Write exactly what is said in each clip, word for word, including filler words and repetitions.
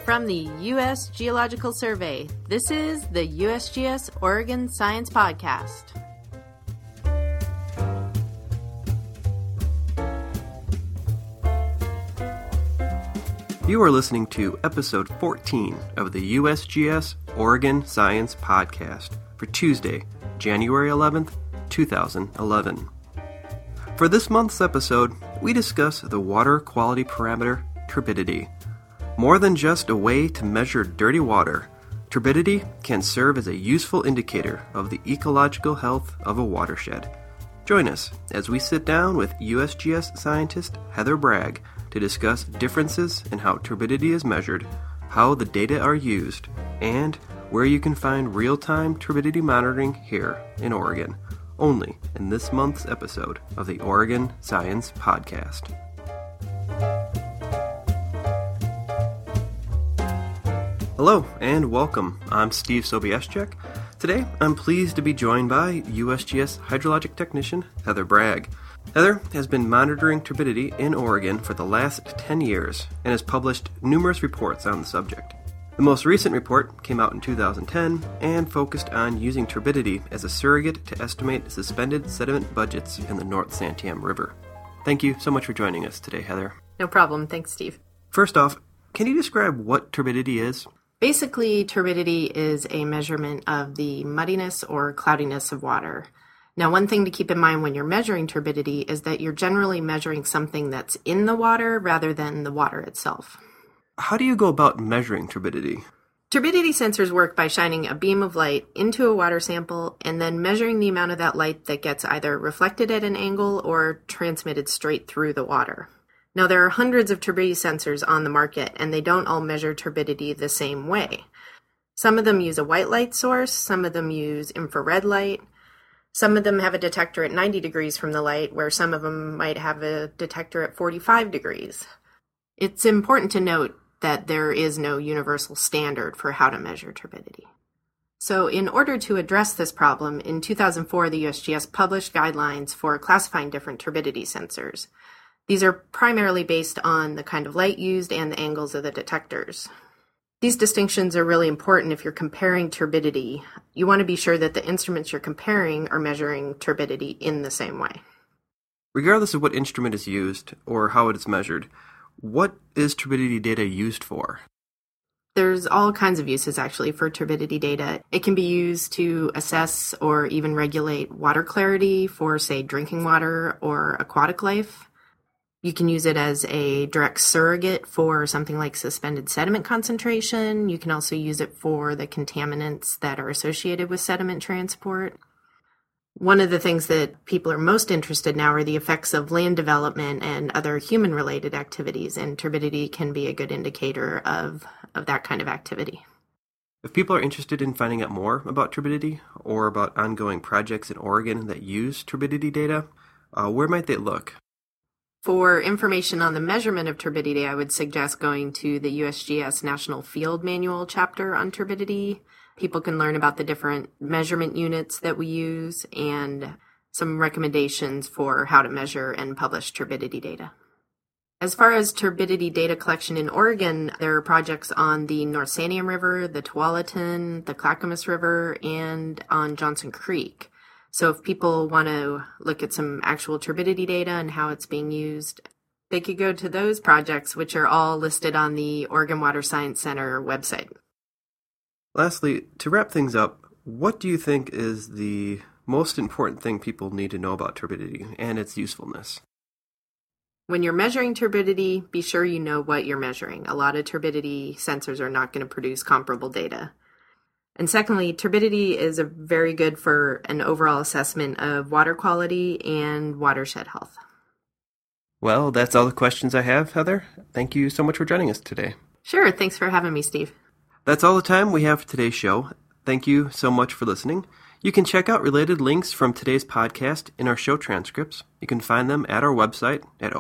from the U S Geological Survey. This is the U S G S Oregon Science Podcast. You are listening to episode fourteen of the U S G S Oregon Science Podcast for Tuesday, January eleventh, two thousand eleven. For this month's episode, we discuss the water quality parameter turbidity. More than just a way to measure dirty water, turbidity can serve as a useful indicator of the ecological health of a watershed. Join us as we sit down with U S G S scientist Heather Bragg to discuss differences in how turbidity is measured, how the data are used, and where you can find real-time turbidity monitoring here in Oregon, only in this month's episode of the Oregon Science Podcast. Hello and welcome. I'm Steve Sobieschek. Today, I'm pleased to be joined by U S G S hydrologic technician Heather Bragg. Heather has been monitoring turbidity in Oregon for the last ten years and has published numerous reports on the subject. The most recent report came out in two thousand ten and focused on using turbidity as a surrogate to estimate suspended sediment budgets in the North Santiam River. Thank you so much for joining us today, Heather. No problem. Thanks, Steve. First off, can you describe what turbidity is? Basically, turbidity is a measurement of the muddiness or cloudiness of water. Now, one thing to keep in mind when you're measuring turbidity is that you're generally measuring something that's in the water rather than the water itself. How do you go about measuring turbidity? Turbidity sensors work by shining a beam of light into a water sample and then measuring the amount of that light that gets either reflected at an angle or transmitted straight through the water. Now, there are hundreds of turbidity sensors on the market, and they don't all measure turbidity the same way. Some of them use a white light source, some of them use infrared light, some of them have a detector at ninety degrees from the light, where some of them might have a detector at forty-five degrees. It's important to note that there is no universal standard for how to measure turbidity. So in order to address this problem, in two thousand four, the U S G S published guidelines for classifying different turbidity sensors. These are primarily based on the kind of light used and the angles of the detectors. These distinctions are really important if you're comparing turbidity. You want to be sure that the instruments you're comparing are measuring turbidity in the same way. Regardless of what instrument is used or how it is measured, what is turbidity data used for? There's all kinds of uses actually for turbidity data. It can be used to assess or even regulate water clarity for, say, drinking water or aquatic life. You can use it as a direct surrogate for something like suspended sediment concentration. You can also use it for the contaminants that are associated with sediment transport. One of the things that people are most interested in now are the effects of land development and other human-related activities, and turbidity can be a good indicator of, of that kind of activity. If people are interested in finding out more about turbidity or about ongoing projects in Oregon that use turbidity data, uh, where might they look? For information on the measurement of turbidity, I would suggest going to the U S G S National Field Manual chapter on turbidity. People can learn about the different measurement units that we use and some recommendations for how to measure and publish turbidity data. As far as turbidity data collection in Oregon, there are projects on the North Santiam River, the Tualatin, the Clackamas River, and on Johnson Creek. So if people want to look at some actual turbidity data and how it's being used, they could go to those projects, which are all listed on the Oregon Water Science Center website. Lastly, to wrap things up, what do you think is the most important thing people need to know about turbidity and its usefulness? When you're measuring turbidity, be sure you know what you're measuring. A lot of turbidity sensors are not going to produce comparable data. And secondly, turbidity is a very good for an overall assessment of water quality and watershed health. Well, that's all the questions I have, Heather. Thank you so much for joining us today. Sure. Thanks for having me, Steve. That's all the time we have for today's show. Thank you so much for listening. You can check out related links from today's podcast in our show transcripts. You can find them at our website at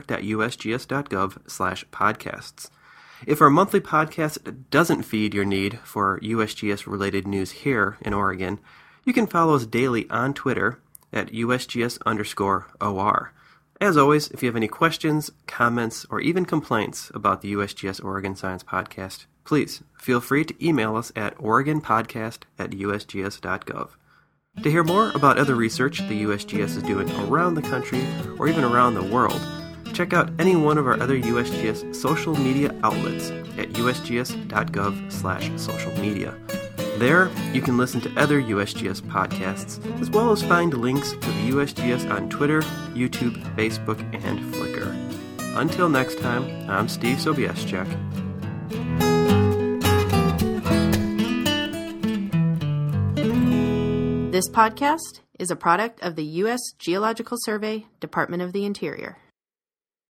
or.usgs.gov slash podcasts. If our monthly podcast doesn't feed your need for U S G S-related news here in Oregon, you can follow us daily on Twitter at USGS underscore OR. As always, if you have any questions, comments, or even complaints about the U S G S Oregon Science Podcast, please feel free to email us at oregon podcast at u s g s dot gov. To hear more about other research the U S G S is doing around the country or even around the world, check out any one of our other U S G S social media outlets at u s g s dot gov slash social media. There, you can listen to other U S G S podcasts, as well as find links to the U S G S on Twitter, YouTube, Facebook, and Flickr. Until next time, I'm Steve Sobieschek. This podcast is a product of the U S Geological Survey, Department of the Interior.